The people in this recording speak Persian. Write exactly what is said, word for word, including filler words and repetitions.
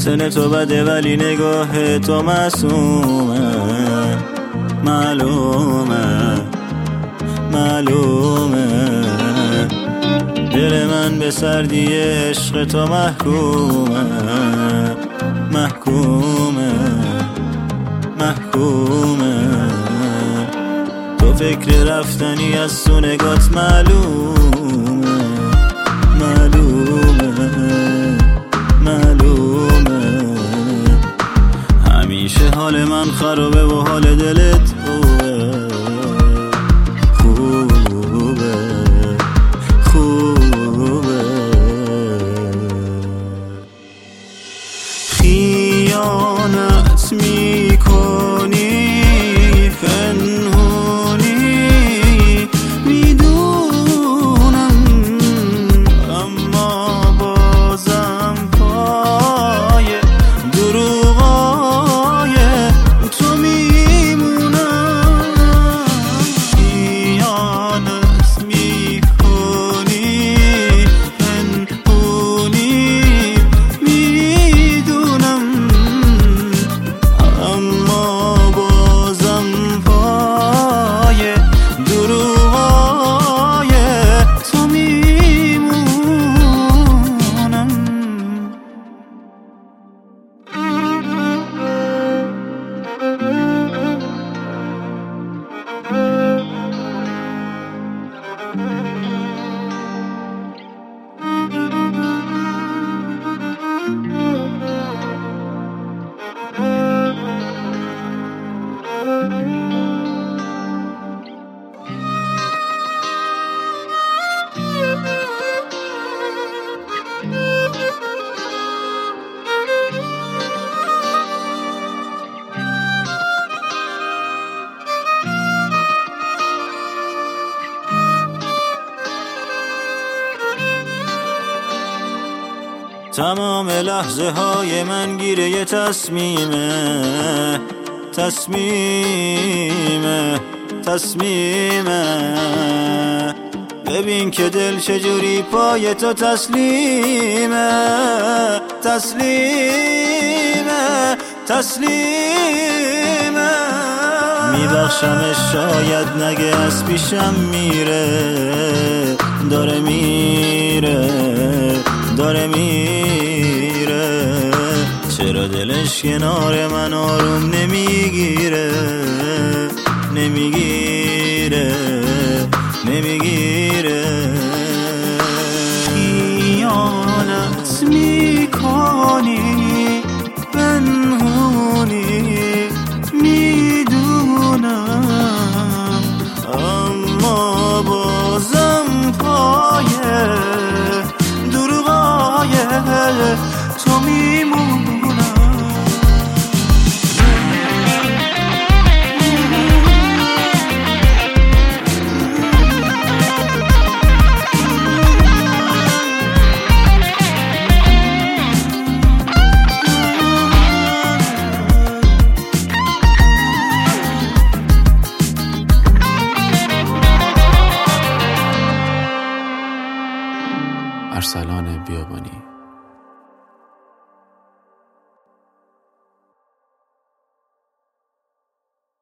باطن تو بده ولی نگاه تو معصومه. معلومه معلومه دل من به سردی عشق تو محکومه. محکومه محکومه تو فکر رفتنی از تو نگات معلومه. معلومه معلومه همیشه حال من خرابه و حال دلت خوبه. خوبه خوبه خیانت میکنی پنهونی میدونم، اما بازم پای دروغای تو میمونم. خیانت میکنی پنهونی میدونم، اما بازم پای دروغای تو میمونم. تمام لحظه های من گیره یه تصمیمه. تصمیمه تصمیمه ببین که دل چجوری پای تو تسلیمه. تسلیمه تسلیمه میبخشمش شاید نگه از پیشم میره. داره میره داره میره چرا دلش کنار من آروم نمیگیره. نمیگیره نمیگیره خیانت میکنی پنهونی میدونم، اما بازم پای دروغای تو میمونم. ارسلان بیابانی.